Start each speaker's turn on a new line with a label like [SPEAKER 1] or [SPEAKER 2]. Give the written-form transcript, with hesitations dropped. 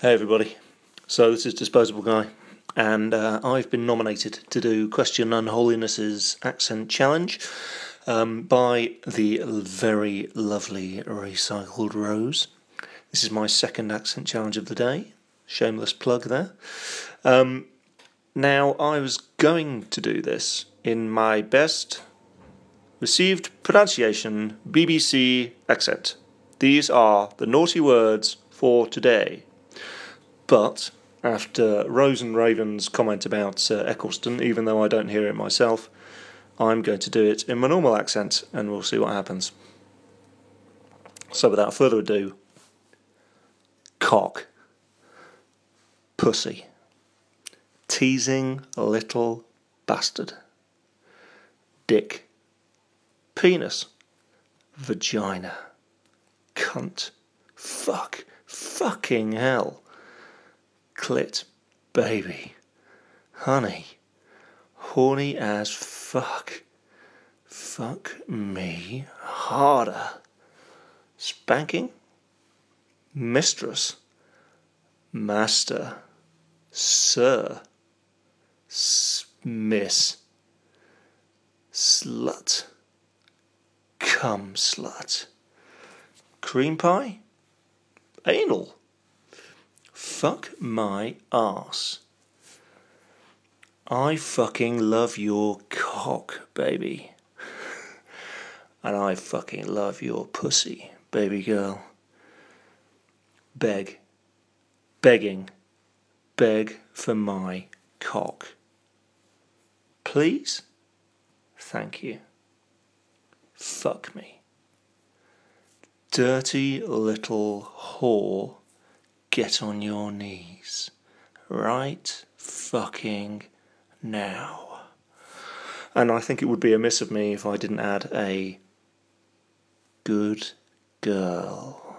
[SPEAKER 1] Hey everybody, so this is Disposable Guy, and I've been nominated to do Question Unholiness's accent challenge by the very lovely Recycled Rose. This is my second accent challenge of the day, shameless plug there. Now, I was going to do this in my best received pronunciation BBC accent. These are the naughty words for today. But after Rose and Raven's comment about Eccleston, even though I don't hear it myself, I'm going to do it in my normal accent and we'll see what happens. So without further ado, cock, pussy, teasing little bastard, dick, penis, vagina, cunt, fuck, fucking hell, clit, baby, honey, horny as fuck, fuck me harder, spanking, mistress, master, sir, miss, slut, cum slut, cream pie, anal, fuck my arse. I fucking love your cock, baby. And I fucking love your pussy, baby girl. Begging, beg for my cock. Please? Thank you. Fuck me. Dirty little whore, get on your knees. Right fucking now. And I think it would be amiss of me if I didn't add a good girl.